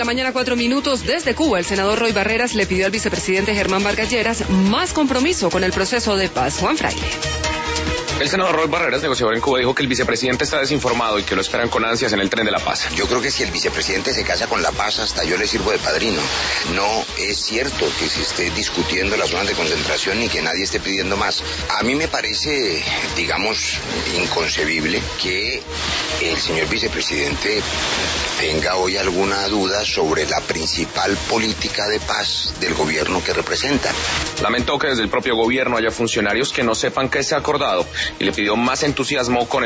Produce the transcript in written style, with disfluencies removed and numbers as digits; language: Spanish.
mañana, 4 minutos. Desde Cuba, el senador Roy Barreras le pidió al vicepresidente Germán Vargas Lleras más compromiso con el proceso de paz. Juan Fraile. El senador Roy Barreras, negociador en Cuba, dijo que el vicepresidente está desinformado y que lo esperan con ansias en el tren de la paz. Yo creo que si el vicepresidente se casa con la paz, hasta yo le sirvo de padrino. No es cierto que se esté discutiendo las zonas de concentración ni que nadie esté pidiendo más. A mí me parece, digamos, inconcebible que el señor vicepresidente tenga hoy alguna duda sobre la principal política de paz del gobierno que representa. Lamentó que desde el propio gobierno haya funcionarios que no sepan qué se ha acordado y le pidió más entusiasmo con